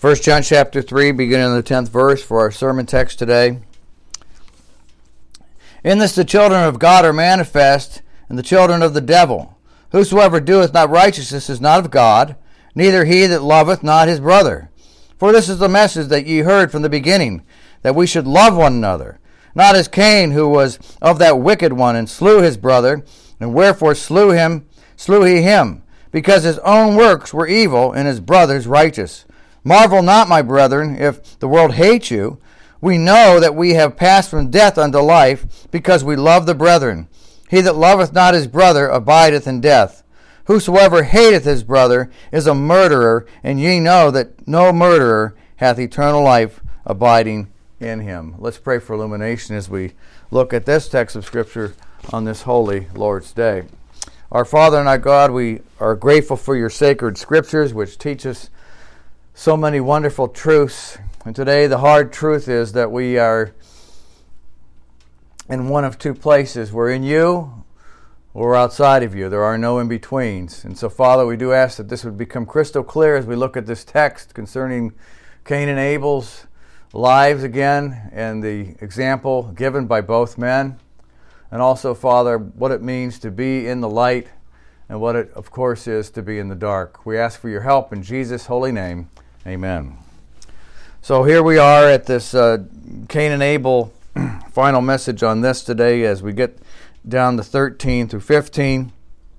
1 John chapter 3, beginning in the 10th verse for our sermon text today. In this the children of God are manifest, and the children of the devil. Whosoever doeth not righteousness is not of God, neither he that loveth not his brother. For this is the message that ye heard from the beginning, that we should love one another. Not as Cain, who was of that wicked one, and slew his brother, and wherefore slew he him, because his own works were evil, and his brother's righteous. Marvel not, my brethren, if the world hate you. We know that we have passed from death unto life, because we love the brethren. He that loveth not his brother abideth in death. Whosoever hateth his brother is a murderer, and ye know that no murderer hath eternal life abiding in him. Let's pray for illumination as we look at this text of Scripture on this holy Lord's Day. Our Father and our God, we are grateful for your sacred Scriptures, which teach us so many wonderful truths. And today the hard truth is that we are in one of two places. We're in you or we're outside of you. There are no in-betweens. And so, Father, we do ask that this would become crystal clear as we look at this text concerning Cain and Abel's lives again and the example given by both men. And also, Father, what it means to be in the light and what it, of course, is to be in the dark. We ask for your help in Jesus' holy name. Amen. So here we are at this Cain and Abel final message on this today as we get down to 13 through 15.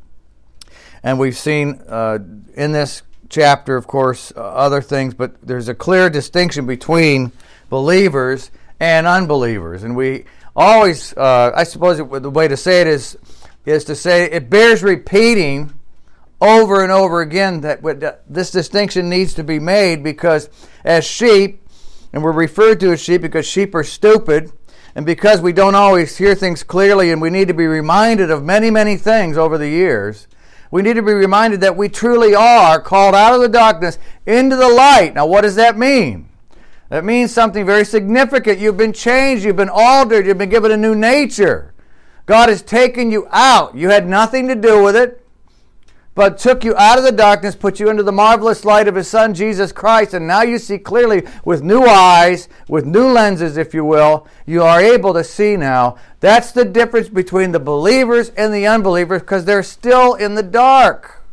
And we've seen in this chapter, of course, other things, but there's a clear distinction between believers and unbelievers. And we always, I suppose the way to say it is to say it bears repeating over and over again that this distinction needs to be made, because as sheep, and we're referred to as sheep because sheep are stupid, and because we don't always hear things clearly, and we need to be reminded of many, many things over the years, we need to be reminded that we truly are called out of the darkness into the light. Now, what does that mean? That means something very significant. You've been changed, you've been altered, you've been given a new nature. God has taken you out. You had nothing to do with it, but took you out of the darkness, put you into the marvelous light of his Son, Jesus Christ, and now you see clearly with new eyes, with new lenses, if you will. You are able to see now. That's the difference between the believers and the unbelievers, because they're still in the dark.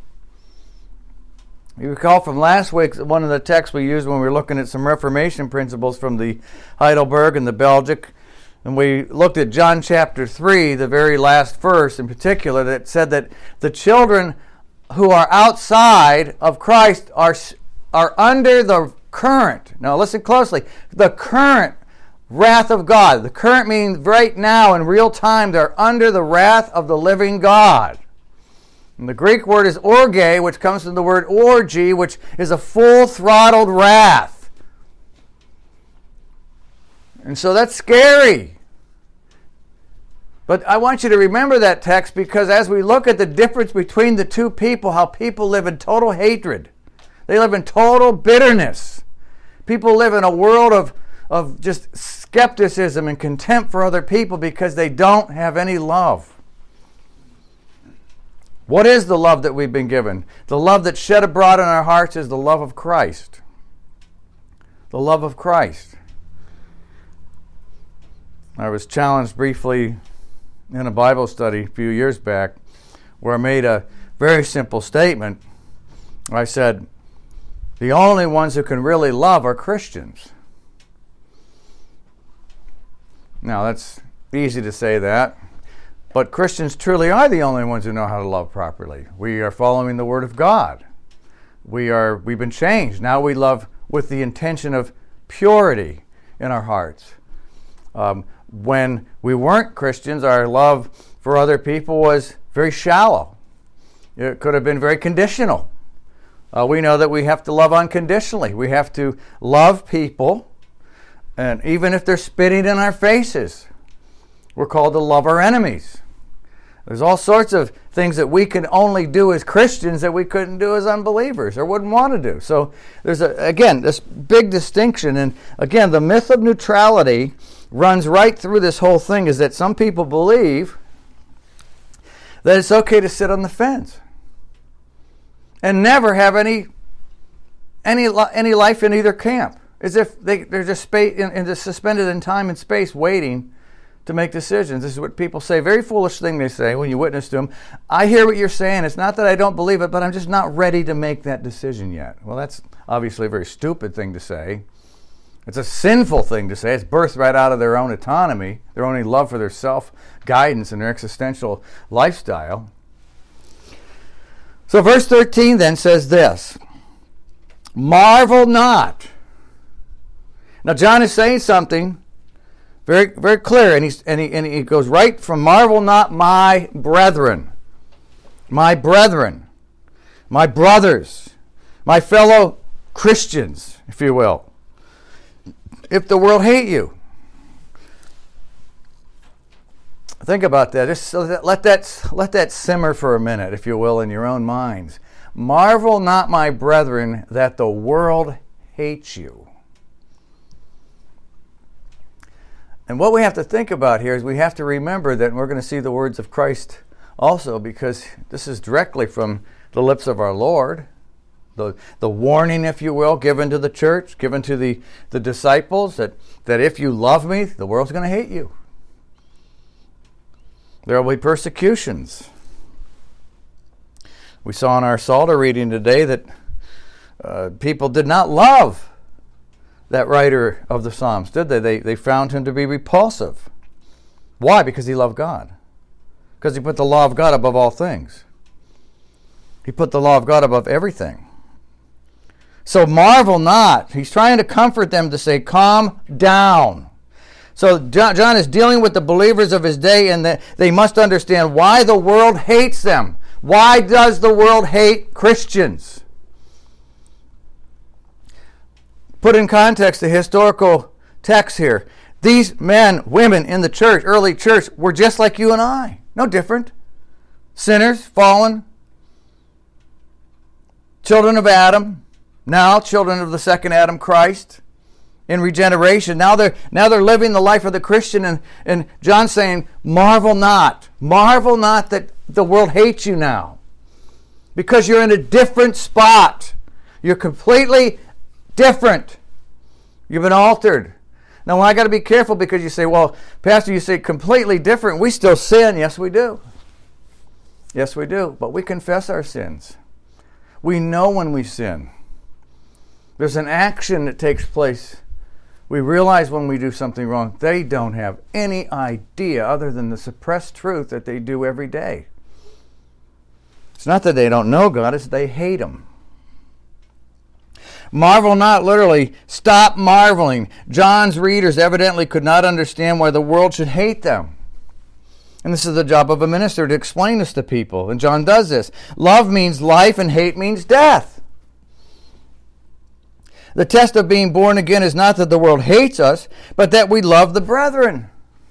You recall from last week, one of the texts we used when we were looking at some Reformation principles from the Heidelberg and the Belgic, and we looked at John chapter 3, the very last verse in particular, that said that the children who are outside of Christ are under the current. Now listen closely. The current wrath of God. The current means right now in real time they're under the wrath of the living God. And the Greek word is orge, which comes from the word orgy, which is a full-throttled wrath. And so that's scary. But I want you to remember that text, because as we look at the difference between the two people, how people live in total hatred. They live in total bitterness. People live in a world of just skepticism and contempt for other people because they don't have any love. What is the love that we've been given? The love that's shed abroad in our hearts is the love of Christ. The love of Christ. I was challenged briefly in a Bible study a few years back where I made a very simple statement. I said, the only ones who can really love are Christians. Now, that's easy to say that, but Christians truly are the only ones who know how to love properly. We are following the Word of God. We've been changed. Now we love with the intention of purity in our hearts. When we weren't Christians, our love for other people was very shallow. It could have been very conditional. We know that we have to love unconditionally. We have to love people, and even if they're spitting in our faces. We're called to love our enemies. There's all sorts of things that we can only do as Christians that we couldn't do as unbelievers or wouldn't want to do. So there's, again, this big distinction. And again, the myth of neutrality runs right through this whole thing, is that some people believe that it's okay to sit on the fence and never have any any life in either camp, as if they're just suspended in time and space waiting to make decisions. This is what people say. Very foolish thing they say when you witness to them. I hear what you're saying. It's not that I don't believe it, but I'm just not ready to make that decision yet. Well, that's obviously a very stupid thing to say. It's a sinful thing to say. It's birthed right out of their own autonomy, their own love for their self-guidance and their existential lifestyle. So verse 13 then says this, marvel not. Now John is saying something very, very clear, and he goes right from marvel not, my brethren, my brothers, my fellow Christians, if you will, if the world hate you. Think about that. Just let that simmer for a minute, if you will, in your own minds. Marvel not, my brethren, that the world hates you. And what we have to think about here is we have to remember that we're going to see the words of Christ also, because this is directly from the lips of our Lord. The warning, if you will, given to the church, given to the disciples, that if you love me, the world's going to hate you. There will be persecutions. We saw in our Psalter reading today that people did not love that writer of the Psalms, did they? They found him to be repulsive. Why? Because he loved God. Because he put the law of God above all things. He put the law of God above everything. So marvel not. He's trying to comfort them to say, calm down. So John is dealing with the believers of his day, and that they must understand why the world hates them. Why does the world hate Christians? Put in context the historical text here. These men, women in the church, early church, were just like you and I. No different. Sinners, fallen, children of Adam, now children of the second Adam, Christ, in regeneration. Now they're living the life of the Christian, and John's saying, marvel not that the world hates you now, because you're in a different spot. You're completely different. You've been altered. Now, I got to be careful, because you say, well, Pastor, you say completely different. We still sin. Yes, we do. Yes, we do. But we confess our sins. We know when we sin. There's an action that takes place. We realize when we do something wrong. They don't have any idea other than the suppressed truth that they do every day. It's not that they don't know God, it's they hate Him. Marvel not, literally, stop marveling. John's readers evidently could not understand why the world should hate them. And this is the job of a minister, to explain this to people. And John does this. Love means life and hate means death. The test of being born again is not that the world hates us, but that we love the brethren.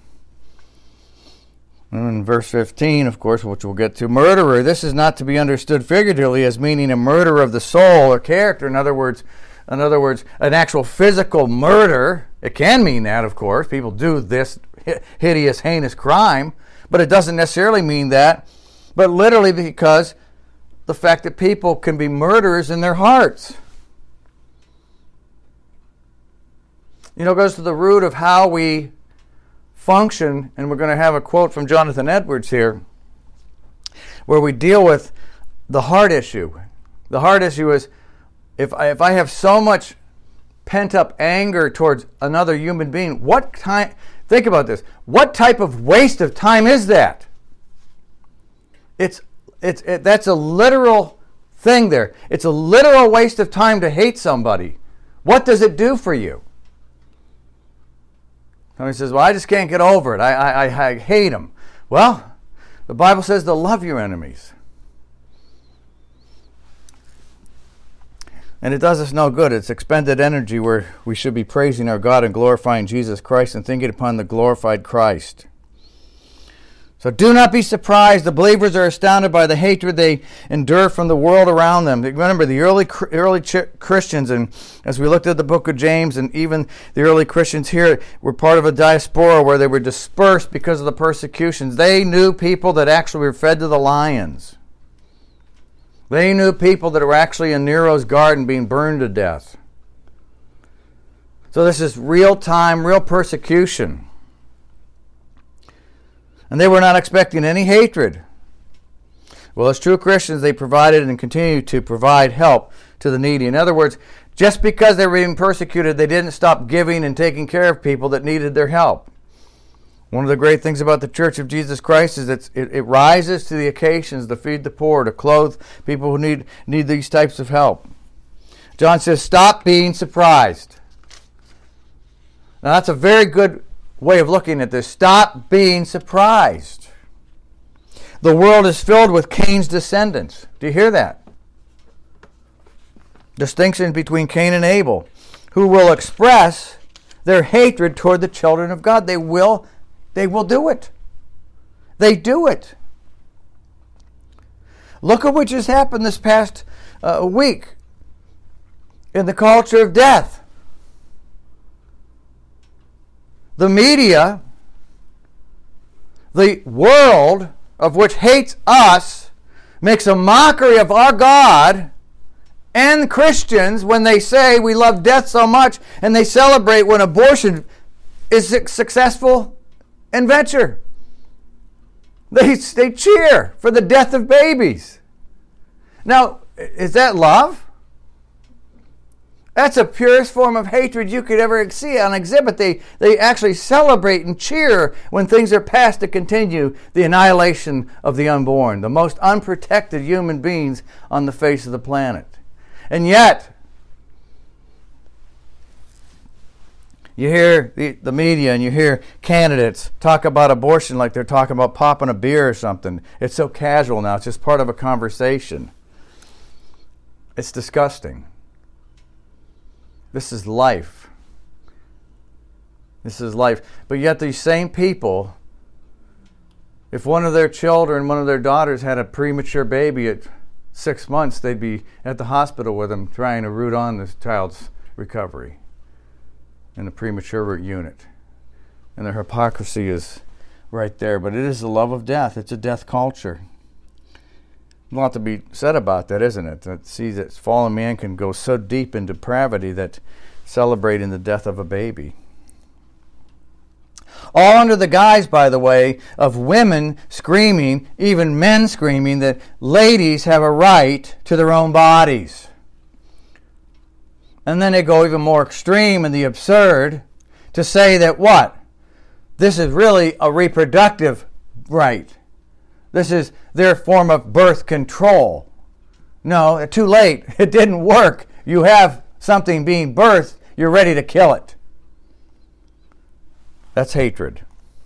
And in verse 15, of course, which we'll get to, murderer, this is not to be understood figuratively as meaning a murder of the soul or character. In other words, an actual physical murder. It can mean that, of course. People do this hideous, heinous crime, but it doesn't necessarily mean that. But literally, because the fact that people can be murderers in their hearts. It goes to the root of how we function, and we're going to have a quote from Jonathan Edwards here, where we deal with the heart issue. The heart issue is, if I have so much pent-up anger towards another human being, think about this, what type of waste of time is that? That's a literal thing there. It's a literal waste of time to hate somebody. What does it do for you? Somebody says, well, I just can't get over it. I hate them. Well, the Bible says to love your enemies. And it does us no good. It's expended energy where we should be praising our God and glorifying Jesus Christ and thinking upon the glorified Christ. So do not be surprised. The believers are astounded by the hatred they endure from the world around them. Remember, the early Christians, and as we looked at the book of James, and even the early Christians here were part of a diaspora where they were dispersed because of the persecutions. They knew people that actually were fed to the lions. They knew people that were actually in Nero's garden being burned to death. So this is real time, real persecution. And they were not expecting any hatred. Well, as true Christians, they provided and continue to provide help to the needy. In other words, just because they were being persecuted, they didn't stop giving and taking care of people that needed their help. One of the great things about the Church of Jesus Christ is that it rises to the occasions to feed the poor, to clothe people who need these types of help. John says, stop being surprised. Now that's a very good way of looking at this. Stop being surprised. The world is filled with Cain's descendants. Do you hear that? Distinction between Cain and Abel, who will express their hatred toward the children of God. They will do it. They do it. Look at what just happened this past week in the culture of death. The media, the world of which hates us, makes a mockery of our God and Christians when they say we love death so much, and they celebrate when abortion is a successful venture. They cheer for the death of babies. Now, is that love? That's the purest form of hatred you could ever see on exhibit. They actually celebrate and cheer when things are passed to continue the annihilation of the unborn, the most unprotected human beings on the face of the planet. And yet, you hear the media and you hear candidates talk about abortion like they're talking about popping a beer or something. It's so casual now. It's just part of a conversation. It's disgusting. This is life. This is life. But yet these same people, if one of their children, one of their daughters had a premature baby at 6 months, they'd be at the hospital with them trying to root on this child's recovery in the premature unit. And their hypocrisy is right there. But it is the love of death. It's a death culture. A lot to be said about that, isn't it? That sees that fallen man can go so deep in depravity that celebrating the death of a baby. All under the guise, by the way, of women screaming, even men screaming, that ladies have a right to their own bodies. And then they go even more extreme in the absurd to say that what? This is really a reproductive right. This is their form of birth control. No, too late. It didn't work. You have something being birthed, you're ready to kill it. That's hatred.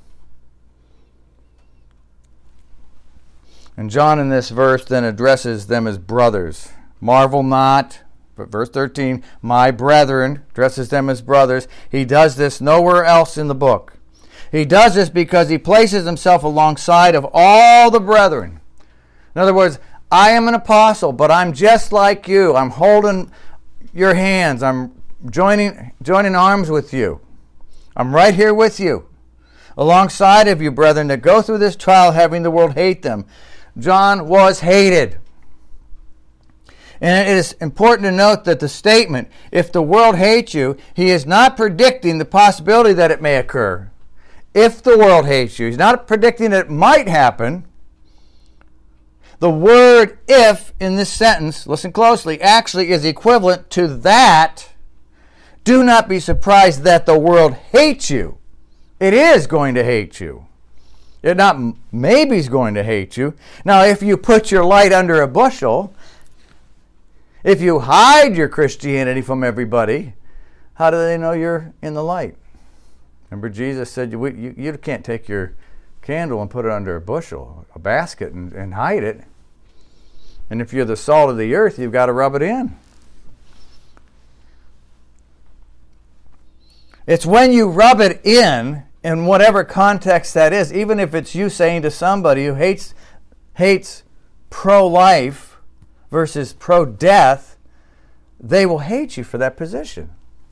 And John in this verse then addresses them as brothers. Marvel not, but verse 13, my brethren, addresses them as brothers. He does this nowhere else in the book. He does this because he places himself alongside of all the brethren. In other words, I am an apostle, but I'm just like you. I'm holding your hands. I'm joining arms with you. I'm right here with you, alongside of you, brethren, that go through this trial having the world hate them. John was hated. And it is important to note that the statement, if the world hates you, he is not predicting the possibility that it may occur. If the world hates you. He's not predicting that it might happen. The word if in this sentence, listen closely, actually is equivalent to that. Do not be surprised that the world hates you. It is going to hate you. It not maybe is going to hate you. Now, if you put your light under a bushel, if you hide your Christianity from everybody, how do they know you're in the light? Remember, Jesus said you can't take your candle and put it under a bushel, a basket, and hide it. And if you're the salt of the earth, you've got to rub it in. It's when you rub it in whatever context that is, even if it's you saying to somebody who hates pro-life versus pro-death, they will hate you for that position.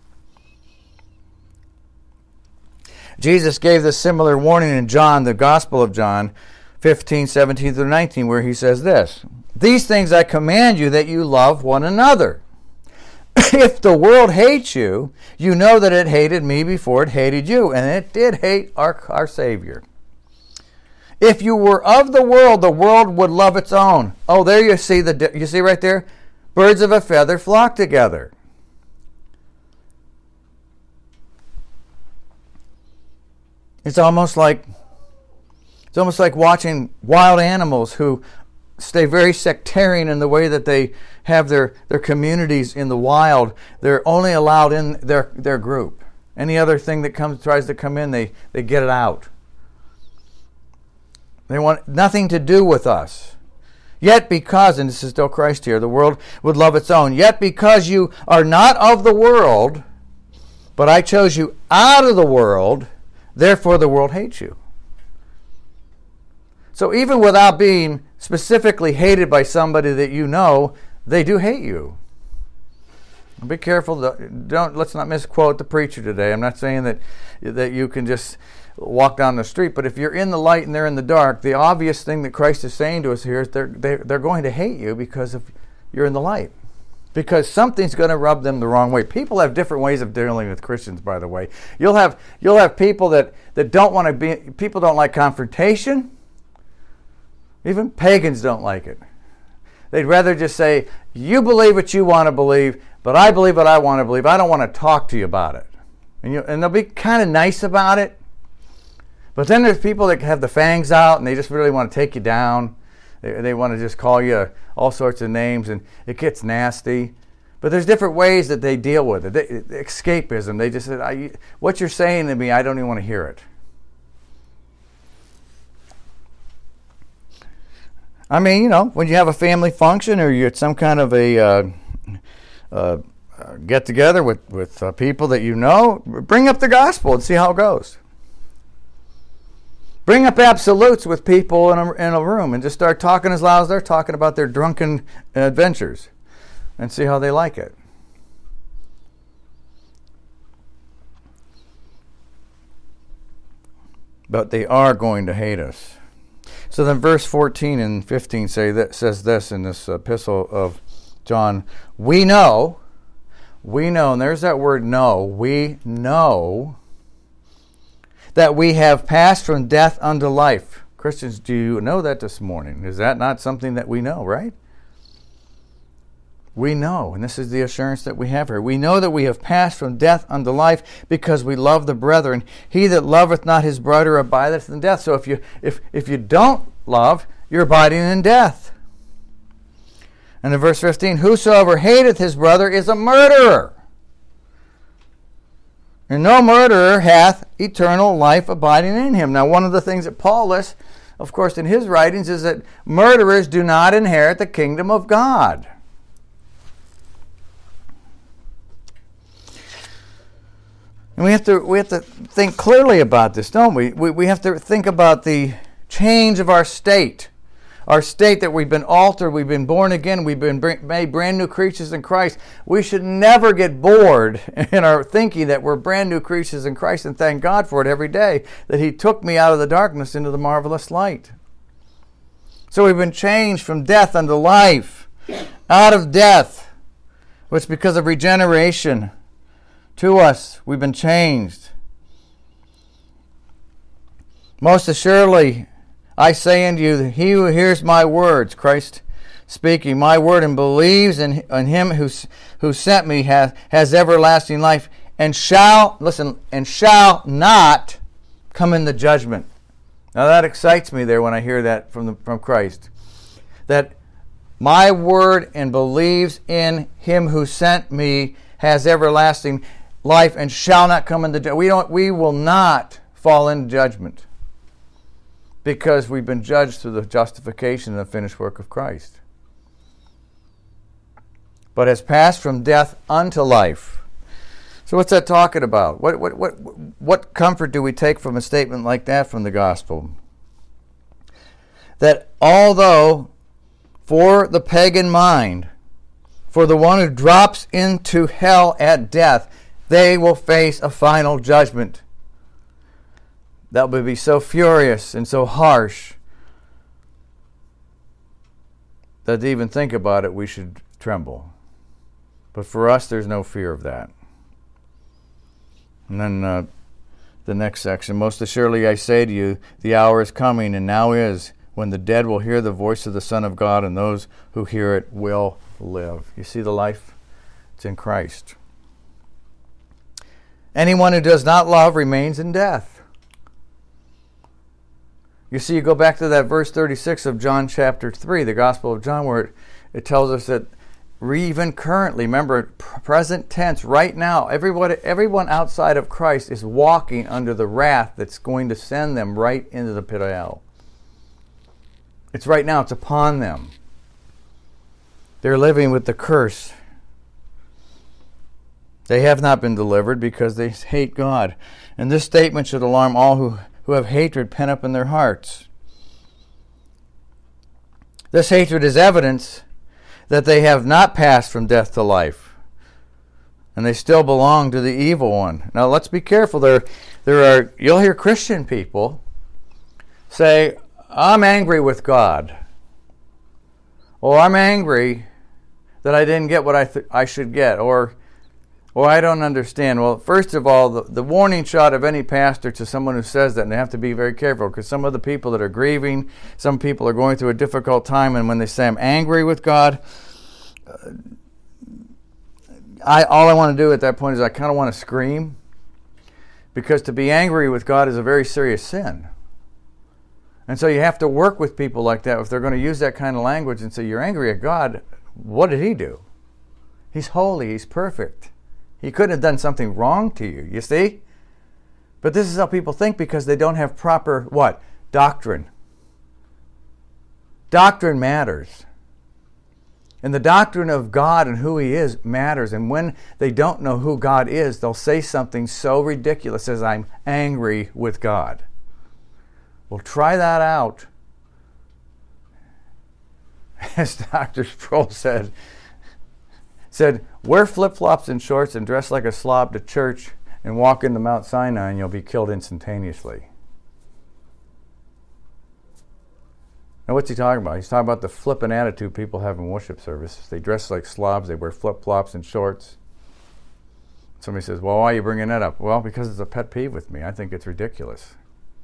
Jesus gave this similar warning in John, the Gospel of John 15, 17 through 19, where he says this, These things I command you, that you love one another. If the world hates you, you know that it hated me before it hated you, and it did hate our Savior. If you were of the world would love its own. Oh, there you see you see right there? Birds of a feather flock together. It's almost like watching wild animals who stay very sectarian in the way that they have their communities in the wild. They're only allowed in their group. Any other thing that tries to come in, they get it out. They want nothing to do with us. Yet because, and this is still Christ here, the world would love its own. Yet because you are not of the world, but I chose you out of the world, therefore the world hates you. So even without being specifically hated by somebody that you know, they do hate you. Be careful. Let's not misquote the preacher today. I'm not saying that you can just walk down the street, but if you're in the light and they're in the dark, the obvious thing that Christ is saying to us here is they're going to hate you because you're in the light. Because something's going to rub them the wrong way. People have different ways of dealing with Christians, by the way. You'll have people that don't want to be. People don't like confrontation. Even pagans don't like it. They'd rather just say, "You believe what you want to believe, but I believe what I want to believe. I don't want to talk to you about it." And they'll be kind of nice about it. But then there's people that have the fangs out and they just really want to take you down. They want to just call you all sorts of names, and it gets nasty. But there's different ways that they deal with it. Escapism. They just said, "What you're saying to me, I don't even want to hear it." I mean, when you have a family function or you're at some kind of a get together with people that you know, bring up the gospel and see how it goes. Bring up absolutes with people in a room and just start talking as loud as they're talking about their drunken adventures and see how they like it. But they are going to hate us. So then verse 14 and 15 says this in this epistle of John. We know, and there's that word know, we know that we have passed from death unto life. Christians, do you know that this morning? Is that not something that we know, right? We know, and this is the assurance that we have here. We know that we have passed from death unto life because we love the brethren. He that loveth not his brother abideth in death. So if you don't love, you're abiding in death. And in verse 15, whosoever hateth his brother is a murderer. And no murderer hath eternal life abiding in him. Now, one of the things that Paul lists, of course, in his writings is that murderers do not inherit the kingdom of God. And we have to think clearly about this, don't we? We have to think about the change of our state that we've been altered, we've been born again, we've been made brand new creatures in Christ. We should never get bored in our thinking that we're brand new creatures in Christ, and thank God for it every day, that He took me out of the darkness into the marvelous light. So we've been changed from death unto life, out of death, which because of regeneration to us, we've been changed. Most assuredly, I say unto you, that he who hears my words, Christ speaking, my word, and believes in him who sent me has everlasting life, and shall not come into judgment. Now that excites me there when I hear that from Christ. That my word and believes in him who sent me has everlasting life and shall not come into judgment. We will not fall into judgment, because we've been judged through the justification and the finished work of Christ. But has passed from death unto life. So what's that talking about? What comfort do we take from a statement like that from the gospel? That although for the pagan mind, for the one who drops into hell at death, they will face a final judgment that will be so furious and so harsh that to even think about it, we should tremble. But for us, there's no fear of that. And then the next section, most assuredly I say to you, the hour is coming, and now is, when the dead will hear the voice of the Son of God, and those who hear it will live. You see the life? It's in Christ. Anyone who does not love remains in death. You see, you go back to that verse 36 of John chapter 3, the Gospel of John, where it tells us that even currently, remember, present tense, right now, everyone outside of Christ is walking under the wrath that's going to send them right into the pit of hell. It's right now, it's upon them. They're living with the curse. They have not been delivered because they hate God. And this statement should alarm all who have hatred pent up in their hearts. This hatred is evidence that they have not passed from death to life, and they still belong to the evil one. Now let's be careful. You'll hear Christian people say, I'm angry with God. Or I'm angry that I didn't get what I should get. Or I don't understand. Well, first of all, the warning shot of any pastor to someone who says that, and they have to be very careful, because some of the people that are grieving, some people are going through a difficult time, and when they say I'm angry with God, all I want to do at that point is I kind of want to scream, because to be angry with God is a very serious sin. And so you have to work with people like that if they're going to use that kind of language and say, you're angry at God. What did he do? He's holy. He's perfect. He couldn't have done something wrong to you, you see? But this is how people think because they don't have proper, what? Doctrine. Doctrine matters. And the doctrine of God and who he is matters. And when they don't know who God is, they'll say something so ridiculous as, I'm angry with God. Well, try that out. As Dr. Sproul said, wear flip-flops and shorts and dress like a slob to church and walk into Mount Sinai and you'll be killed instantaneously. Now what's he talking about? He's talking about the flippant attitude people have in worship services. They dress like slobs, they wear flip-flops and shorts. Somebody says, well, why are you bringing that up? Well, because it's a pet peeve with me. I think it's ridiculous.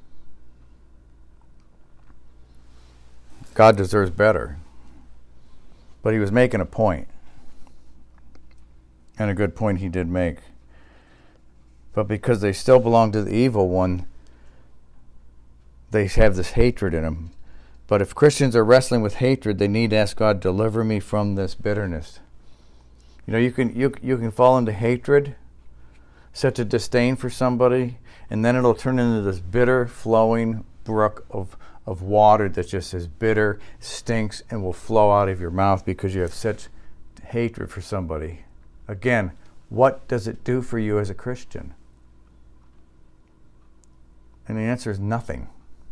God deserves better. But he was making a point. And a good point he did make. But because they still belong to the evil one, they have this hatred in them. But if Christians are wrestling with hatred, they need to ask God, deliver me from this bitterness. You know, you can fall into hatred, such a disdain for somebody, and then it'll turn into this bitter, flowing brook of water that just is bitter, stinks, and will flow out of your mouth because you have such hatred for somebody. Again, what does it do for you as a Christian? And the answer is nothing.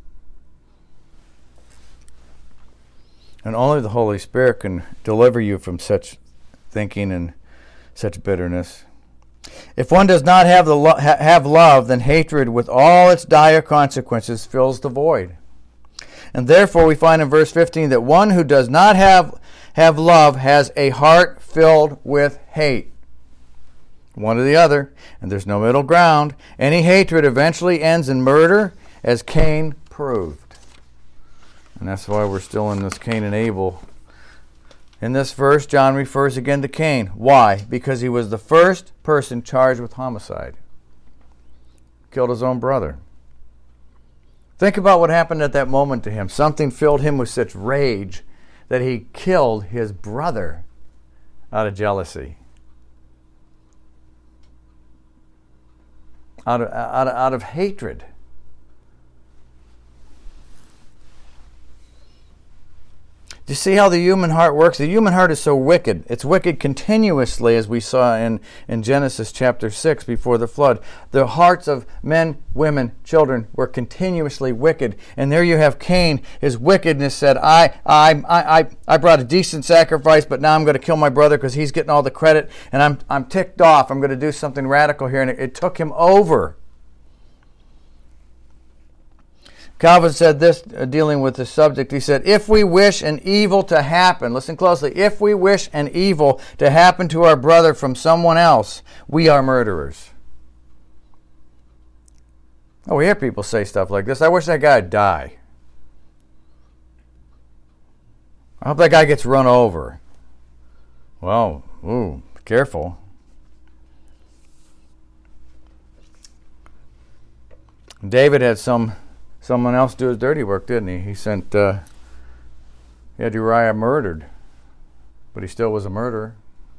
And only the Holy Spirit can deliver you from such thinking and such bitterness. If one does not have have love, then hatred with all its dire consequences fills the void. And therefore we find in verse 15 that one who does not have love has a heart filled with hate. One or the other, and there's no middle ground. Any hatred eventually ends in murder, as Cain proved. And that's why we're still in this Cain and Abel. In this verse, John refers again to Cain. Why? Because he was the first person charged with homicide. Killed his own brother. Think about what happened at that moment to him. Something filled him with such rage that he killed his brother out of jealousy. Out of hatred. Do you see how the human heart works? The human heart is so wicked. It's wicked continuously, as we saw in Genesis chapter 6 before the flood. The hearts of men, women, children were continuously wicked. And there you have Cain. His wickedness said, I brought a decent sacrifice, but now I'm going to kill my brother because he's getting all the credit, and I'm ticked off. I'm going to do something radical here. And it took him over. Calvin said this, dealing with this subject. He said, if we wish an evil to happen, listen closely, if we wish an evil to happen to our brother from someone else, we are murderers. Oh, we hear people say stuff like this. I wish that guy would die. I hope that guy gets run over. Well, be careful. David had someone else do his dirty work, didn't he? He had Uriah murdered, but he still was a murderer.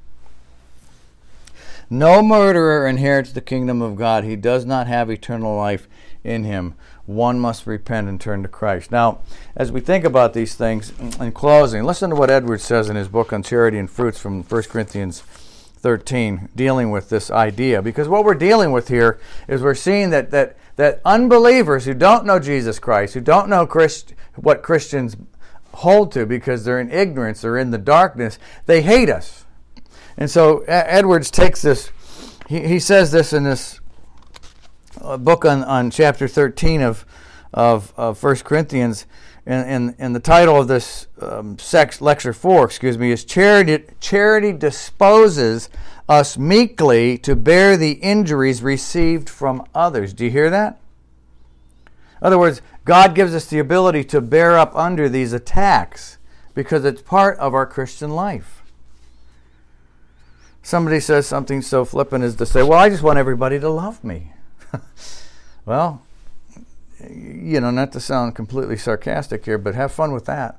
No murderer inherits the kingdom of God. He does not have eternal life in him. One must repent and turn to Christ. Now, as we think about these things, in closing, listen to what Edwards says in his book on Charity and Fruits from 1 Corinthians 13, dealing with this idea. Because what we're dealing with here is we're seeing that unbelievers who don't know Jesus Christ, who don't know what Christians hold to because they're in ignorance, they're in the darkness, they hate us. And so Edwards takes this, he says this in this book on chapter 13 of 1 Corinthians, and the title of this lecture 4, is Charity disposes us meekly to bear the injuries received from others. Do you hear that? In other words, God gives us the ability to bear up under these attacks because it's part of our Christian life. Somebody says something so flippant as to say, well, I just want everybody to love me. Well, not to sound completely sarcastic here, but have fun with that.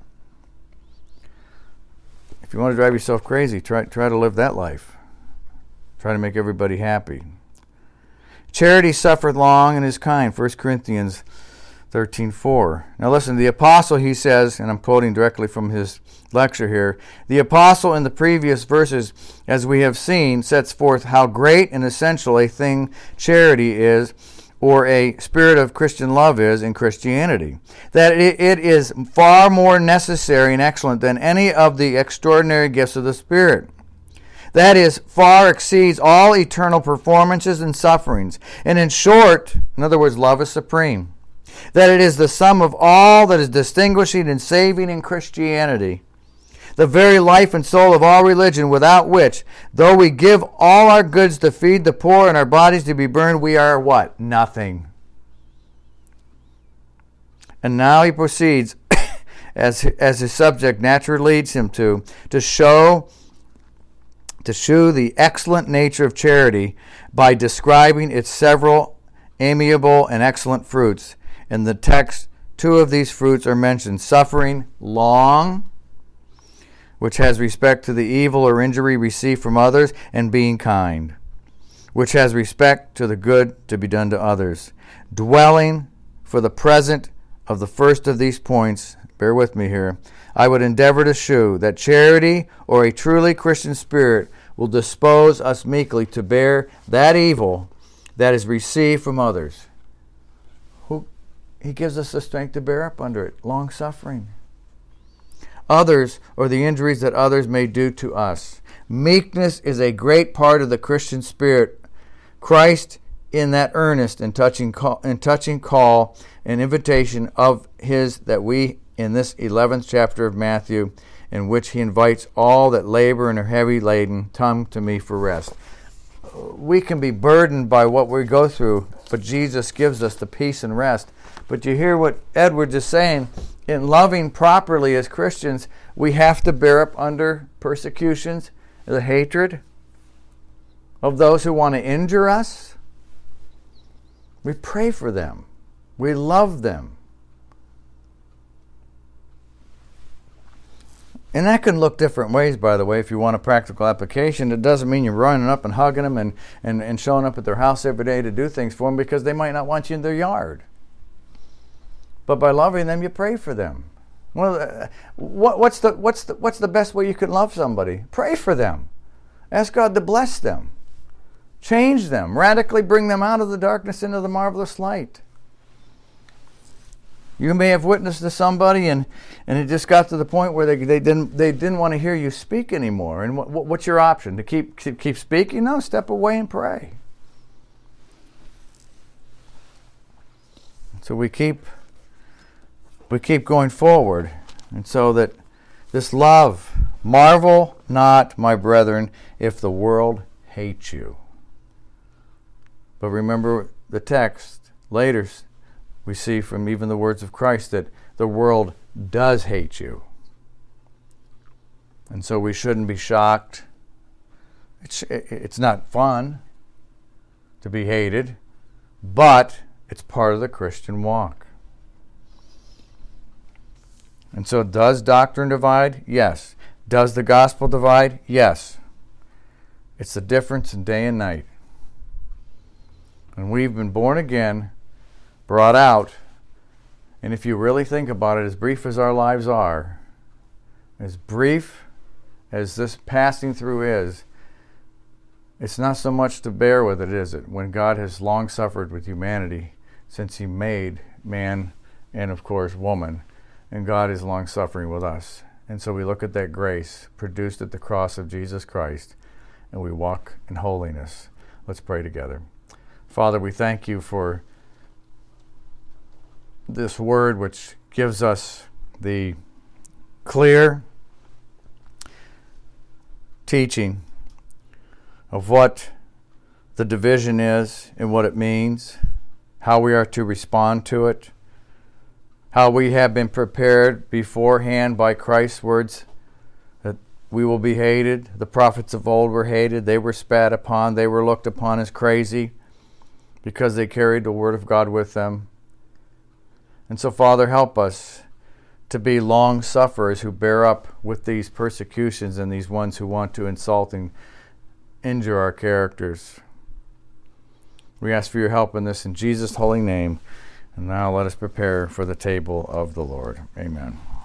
If you want to drive yourself crazy, try to live that life. Try to make everybody happy. Charity suffereth long and is kind, 1 Corinthians 13:4. Now listen, the apostle, he says, and I'm quoting directly from his lecture here, the apostle in the previous verses, as we have seen, sets forth how great and essential a thing charity is, or a spirit of Christian love is in Christianity. That it is far more necessary and excellent than any of the extraordinary gifts of the Spirit. That is, far exceeds all eternal performances and sufferings. And in short, in other words, love is supreme. That it is the sum of all that is distinguishing and saving in Christianity. The very life and soul of all religion, without which, though we give all our goods to feed the poor and our bodies to be burned, we are what? Nothing. And now he proceeds, as his subject naturally leads him to shew the excellent nature of charity by describing its several amiable and excellent fruits. In the text, two of these fruits are mentioned: suffering long, which has respect to the evil or injury received from others, and being kind, which has respect to the good to be done to others. Dwelling for the present of the first of these points, bear with me here, I would endeavor to shew that charity, or a truly Christian spirit, will dispose us meekly to bear that evil that is received from others. He gives us the strength to bear up under it, long suffering. Others, or the injuries that others may do to us. Meekness is a great part of the Christian spirit. Christ, in that earnest and touching call and invitation of his that we, in this 11th chapter of Matthew, in which he invites all that labor and are heavy laden, come to me for rest. We can be burdened by what we go through, but Jesus gives us the peace and rest. But you hear what Edwards is saying. In loving properly as Christians, we have to bear up under persecutions, the hatred of those who want to injure us. We pray for them. We love them. And that can look different ways, by the way, if you want a practical application. It doesn't mean you're running up and hugging them and showing up at their house every day to do things for them, because they might not want you in their yard. But by loving them, you pray for them. Well, what's the best way you can love somebody? Pray for them. Ask God to bless them. Change them. Radically bring them out of the darkness into the marvelous light. You may have witnessed to somebody and it just got to the point where they didn't want to hear you speak anymore. And what's your option? To keep speaking? No, step away and pray. So we keep we keep going forward. And so that this love, marvel not, my brethren, if the world hates you. But remember the text later, we see from even the words of Christ that the world does hate you. And so we shouldn't be shocked. It's not fun to be hated, but it's part of the Christian walk. And so does doctrine divide? Yes. Does the gospel divide? Yes. It's the difference in day and night. And we've been born again, brought out, and if you really think about it, as brief as our lives are, as brief as this passing through is, it's not so much to bear with it, is it? When God has long suffered with humanity since he made man and, of course, woman, and God is long suffering with us. And so we look at that grace produced at the cross of Jesus Christ, and we walk in holiness. Let's pray together. Father, we thank you for this word which gives us the clear teaching of what the division is and what it means, how we are to respond to it, how we have been prepared beforehand by Christ's words that we will be hated. The prophets of old were hated. They were spat upon. They were looked upon as crazy because they carried the word of God with them. And so, Father, help us to be long sufferers who bear up with these persecutions and these ones who want to insult and injure our characters. We ask for your help in this in Jesus' holy name. And now let us prepare for the table of the Lord. Amen.